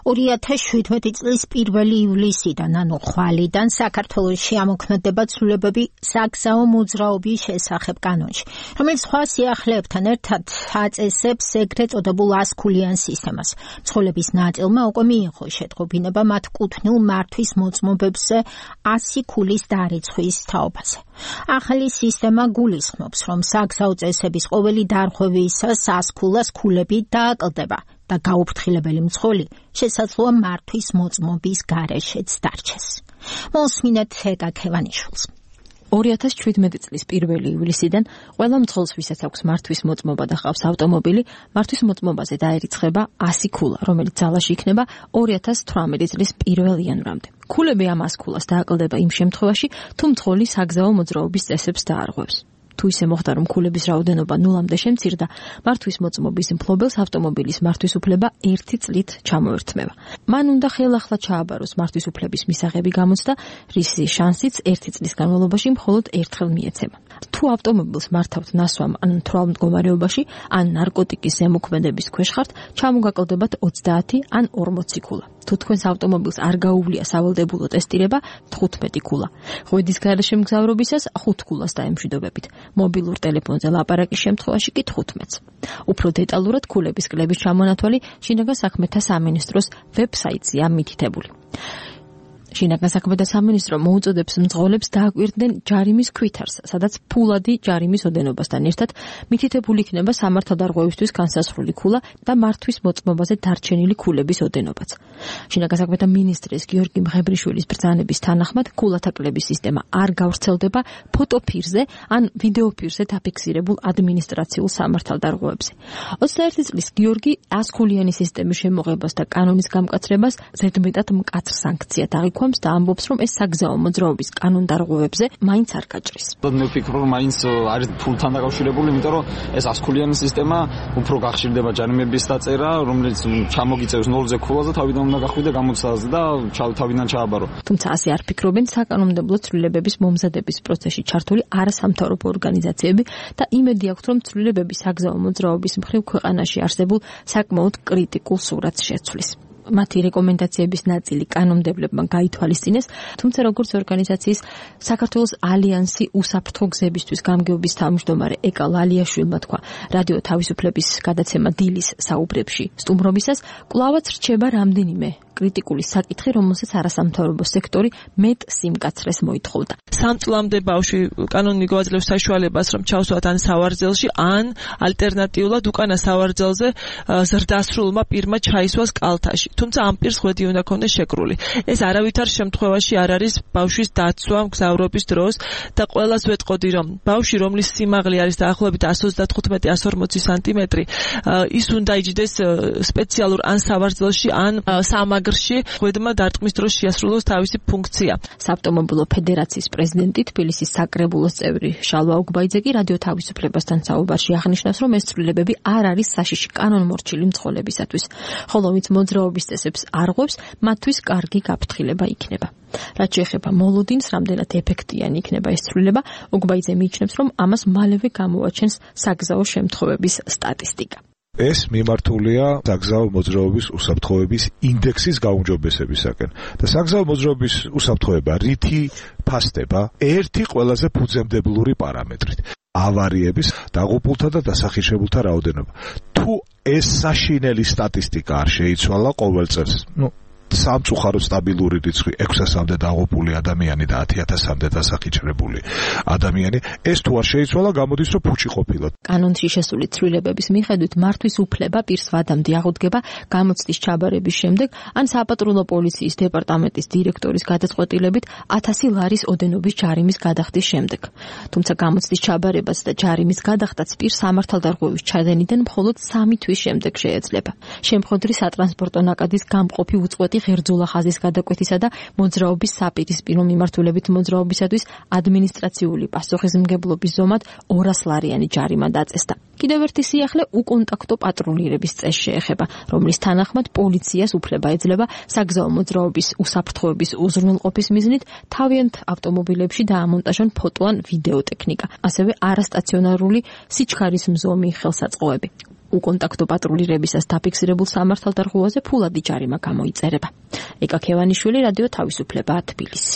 2017 წლის 1 ივლისიდან, ანუ ხვალიდან საქართველოში ამოქმედება ცვლილებები საგზაო მოძრაობის შესახებ კანონში, რომელიც სხვა სიახლეებთან ერთად აწესებს ეგრეთ წოდებულ 100 ქულიან სისტემას. მცხოვრების ნაწილმა უკვე მიიღო შეტყობინება მათ კუთვნილ მართვის მოწმობებზე 100 ქულის დარიცხვის თაობაზე. ახალი სისტემა გულისხმობს, რომ საგზაო წესების ყოველი დარღვევისას 100 ქულას ქულები დააკლდება და გაუფრთხილებელი მძღოლი შესაძლოა მართვის მოწმობის გარეშეც დარჩეს. მოსმინეთ ეკა ქევანიშვილს. 2017 წლის 1 ივლისიდან ყველა მძღოლს, ვისაც აქვს მართვის მოწმობა და ჰყავს ავტომობილი, მართვის მოწმობაზე დაერიცხება 100 ქულა, რომელიც ძალაში იქნება 2018 წლის 1 იანვრამდე. ქულები ამ 100 ქულას დააკლდება იმ შემთხვევაში, თუ მძღოლი საგზაო მოძრაობის წესებს დაარღვევს. თუ ისე მოხდა, რომ ქულების რაოდენობა ნულამდე შემცირდა, მართვის მოწმობის მფლობელს ავტომობილის მართვის უფლება 1 წლით ჩამოერთმევა. მან უნდა ხელახლა ჩააბაროს მართვის უფლების მისაღები გამოცდა, რის შანსიც 1 წლის განმავლობაში მხოლოდ ერთხელ მიეცემა. თუ ავტომობილს მართავთ ნასვამ ან მთვრალ მდგომარეობაში, ან ნარკოტიკის ზემოქმედების ქვეშ ხართ, ჩამოგაკლდებათ 30 ან 40 ქულა. თუ თქვენს ავტომობილს არ გაუვლია სავალდებულო ტესტირება, 15 ქულა. ღვედის გარეშე მგზავრობისას 5 ქულას დაემშვიდობებით. მობილურ ტელეფონზე ლაპარაკის შემთხვევაში კი 15-ს. უფრო დეტალურად ქულების კლების ჩამონათვალი შინაგან საქმეთა სამინისტროს ვებსაიტზეა მითითებული. შინაგან საქმეთა სამინისტრო მოუწოდებს მძღოლებს დააკვირდნენ ჯარიმის ქვითარს, სადაც ფულადი ჯარიმის ოდენობასთან ერთად მითითებული იქნება სამართალდარღვევისთვის განსაზღვრული ქულა და მართვის მოწმობაზე დარჩენილი ქულების ოდენობაც. შინაგან საქმეთა მინისტრის გიორგი მღებრიშვილის ბრძანების თანახმად ქულათა კლების სისტემა არ გავრცელდება ფოტოფირზე ან ვიდეოფირზე დაფიქსირებულ ადმინისტრაციულ სამართალდარღვევებზე. 21 წლის გიორგი 100 ქულიანი სისტემის შემოღებას და კანონის გამკაცრებას ზედმეტად მკაცრ სანქციად აღიქვამს და ამბობს, რომ ეს საგზაო მოძრაობის კანონდარღვევებზე მაინც არ გაჭრის. მე ვფიქრობ, რომ მაინც არის ფულთან დაკავშირებული, იმიტომ რომ ეს 100 ქულიანი სისტემა უფრო გახშირდება ჯარიმების დაწერა, რომელიც ჩამოგიწევს 0-ზე ქულას და თავიდან უნდა გახვიდე გამოცდაზე და თავიდან ჩააბარო. თუმცა ასე არ ფიქრობენ საკანონმდებლო ცვლილებების მომზადების პროცესში ჩართული არასამთავრობო ორგანიზაციები და იმედი აქვთ, რომ ცვლილებები საგზაო მოძრაობის მხრივ ქვეყანაში არსებულ საკმაოდ კრიტიკულ სურათს შეცვლის. მათი რეკომენდაციების ნაწილი კანონმდებლებმა გაითვალისწინეს, თუმცა როგორც ორგანიზაციის საქართველოს ალიანსი უსაფრთხო გზებისთვის გამგეობის თავმჯდომარე ეკა ლალიაშვილმა თქვა, რადიო თავისუფლების გადაცემა დილის საუბრებში სტუმრობისას კვლავაც რჩება რამდენიმე კრიტიკული საკითხი, რომელსაც არასამთავრობო სექტორი მეტ სიმკაცრეს მოითხოვდა. 3 წლამდე ბავშვი კანონი გვაძლევს საშუალებას, რომ ჩავსვათ ან სავარძელში, ან ალტერნატიულად უკანა სავარძელზე ზრდასრულმა პირმა ჩაისვას კალთაში. თუმცა ამ პირს ღვედი უნდა ქონდეს შეკრული. ეს არავითარ შემთხვევაში არ არის ბავშვის დაცვა მგზავრობის დროს და ყველას ვეტყოდი, რომ ბავშვი, რომლის სიმაღლე არის დაახლოებით 135-140 სანტიმეტრი, ის უნდა იჯდეს სპეციალურ ან სავარძელში, ან სამაგრში, ღვედმა დარტყმის დროს შეასრულოს თავისი ფუნქცია. საავტომობილო ფედერაციის პრეზიდენტი, თბილისის საკრებულოს წევრი შალვა ოგბაიძე კი რადიო თავისუფლებასთან საუბარში აღნიშნავს, რომ ეს ცვლილებები არ არის საშიში კანონმორჩილი მძღოლებისათვის, ხოლო ვინც მოძრაობის წესებს არღვევს, მათთვის კარგი გაფრთხილება იქნება. რაც შეეხება მოლოდინს, რამდენად ეფექტიანი იქნება ეს ცვლილება, ოგბაიძე მიიჩნევს, რომ ამას მალევე გამოაჩენს საგზაო შემთხვევების სტატისტიკა. ეს მიმართულია საგზაო მოძრაობის უსაფრთხოების ინდექსის გაუმჯობესებისაკენ. და საგზაო მოძრაობის უსაფრთხოება რითი ფასდება? ერთი ყველაზე ფუძემდებლური პარამეტრით. ავარიების, დაღუპულთა და დასახიშებულთა რაოდენობა. თუ ეს საშინელი სტატისტიკა არ შეიცვალა ყოველ წელს, სამწუხაროდ სტაბილური რიცხვი 600-მდე დაღუპული ადამიანი და 10,000-მდე დასახიჩრებული ადამიანი, ეს თუ არ შეიცვალა, გამოდის, რომ ფუჭი ყოფილად. კანონში შესული ცვლილებების მიხედვით მართვის უფლება პირს ვადამდე აღუდგება გამოცდის ჩაბარების შემდეგ, ან საპატრულო პოლიციის დეპარტამენტის დირექტორის გადაწყვეტილებით 1000 ლარის ოდენობის ჯარიმის გადახდის შემდეგ. თუმცა გამოცდის ჩაბარებას და ჯარიმის გადახდაც პირს სამართალდარღვევის ჩადენიდან მხოლოდ 3 თვის შემდეგ შეეძლება. შემხოდრი სატრანსპორტო ნაკადის გამყოფი უწყვეტი ღერძულა ხაზის გადაკვეთისა და მოძრაობის საპირისპირო მიმართულებით მოძრაობისათვის ადმინისტრაციული პასუხისმგებლობის ზომად 200 ლარიანი ჯარიმა დაწესდა. კიდევ ერთი სიახლე უკონტაქტო პატრულირების წესს შეეხება, რომლის თანახმად პოლიციას უფლება ეძლევა საგზაო მოძრაობის უსაფრთხოების უზრუნველყოფის მიზნით თავიანთ ავტომობილებში დაამონტაჟონ ფოტო ან ვიდეო ტექნიკა, ასევე არასტაციონარული სიჩქარის მზომი ხელსაწყოები. უკონტაქტო პატრულირებისას დაფიქსირებულ სამართალდარღვევაზე ფულადი ჯარიმა გამოიწერება. ეკა ქევანიშვილი, რადიო თავისუფლება, თბილისი.